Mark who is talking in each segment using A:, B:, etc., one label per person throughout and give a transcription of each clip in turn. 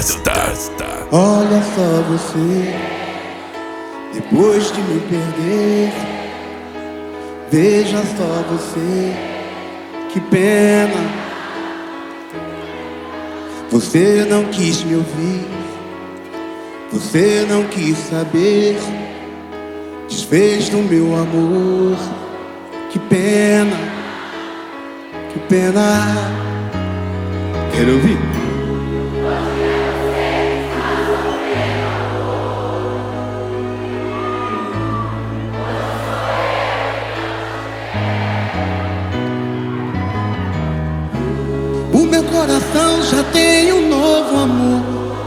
A: testa.
B: Olha só você, depois de me perder. Veja só você, que pena. Você não quis me ouvir, você não quis saber. Desfez do meu amor, que pena, que pena. Quero ouvir. O meu coração já tem um novo amor.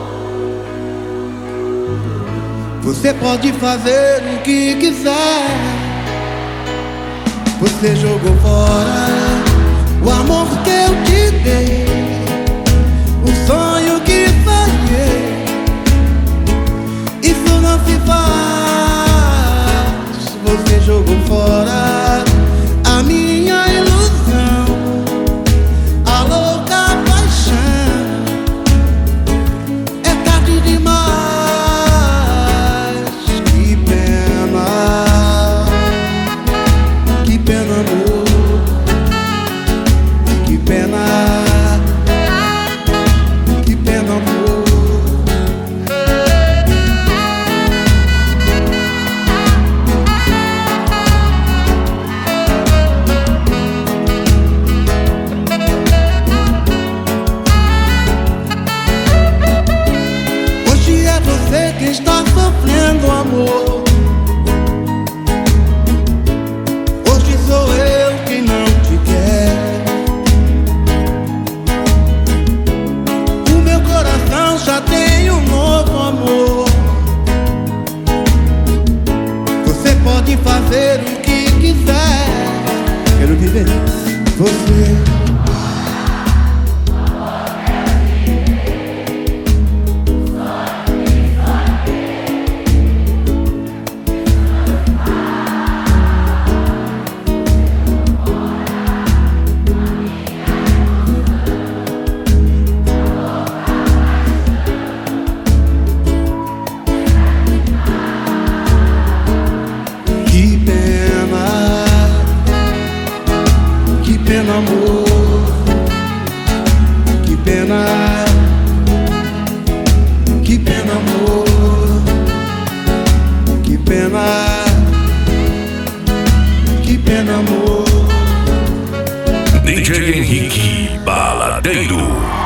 B: Você pode fazer o que quiser. Você jogou fora o amor que eu te dei, o sonho que sonhei. Isso não se faz. Você jogou fora a minha ilusão, a louca paixão. É tarde demais. Que pena, amor. Que pena, que pena, amor. Hoje é você que está sofrendo, amor. Hoje sou eu quem não te quer. O meu coração já tem um novo amor. Você pode fazer o que quiser. Quero viver você. Que pena, amor. Que pena, que pena, amor. Que pena, que pena, amor.
A: DJ Henrique Baladeiro.